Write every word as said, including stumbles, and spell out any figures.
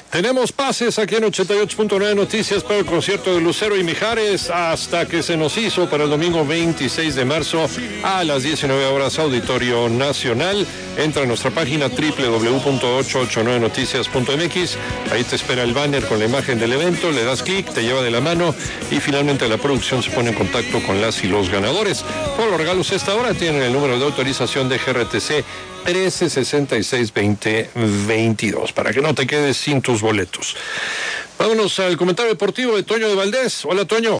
Tenemos pases aquí en ochenta y ocho punto nueve Noticias para el concierto de Lucero y Mijares hasta que se nos hizo para el domingo veintiséis de marzo a las diecinueve horas, Auditorio Nacional. Entra a nuestra página doble u doble u doble u punto ochocientos ochenta y nueve noticias punto m x. Ahí te espera el banner con la imagen del evento, le das clic, te lleva de la mano y finalmente la producción se pone en contacto con las y los ganadores. Todos los regalos a esta hora tienen el número de autorización de G R T C trece sesenta y seis veinte veintidós para que no te quedes sin tus boletos. Vámonos al comentario deportivo de Toño de Valdés. Hola, Toño.